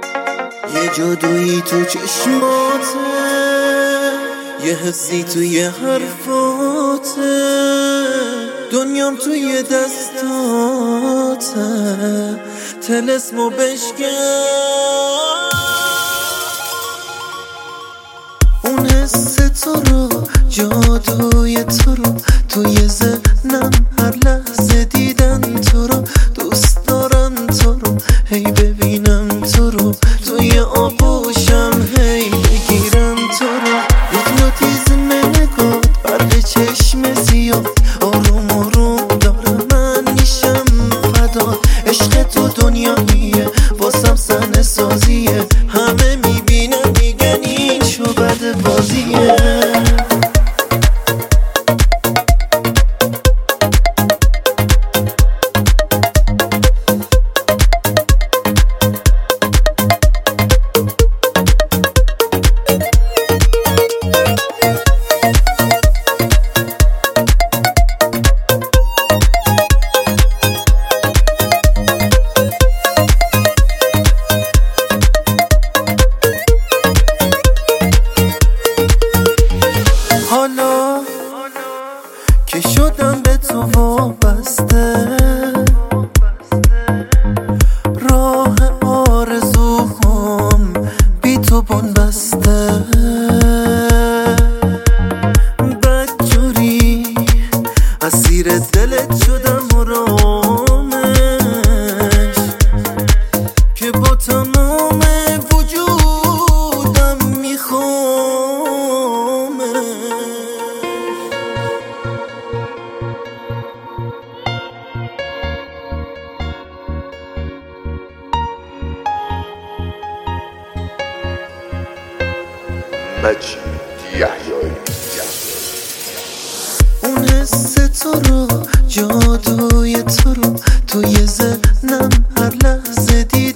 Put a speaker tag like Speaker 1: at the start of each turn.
Speaker 1: یه جادویی تو چشماته، یه حسی توی حرفاته، دنیام توی دستاته، طلسمو بشکن. اون حس تو رو، جادوی تو رو، توی ذهنم هر لحظه دیدن تو رو. دوست دارم تو رو، هی ببینم تو رو، توی آغوشم هی بگیرم تو رو. هیپنوتیزم نگات، برق چشم سیاه، آروم آروم داره من میشم فدا. عشق تو دنیاییه، واسم صحنه سازیه، همه میبینن میگن این شو بد بازیه. حالا که شدم به تو وابسته، راه آرزوهام بی تو بنبسته. بدجوری اسیر دلت شدم و رامش، که با تمام وجودم میخوامش.
Speaker 2: مجید یحیایی.
Speaker 1: اون حس تو رو، جادوی تو رو، توی ذهنم هر لحظه دیدم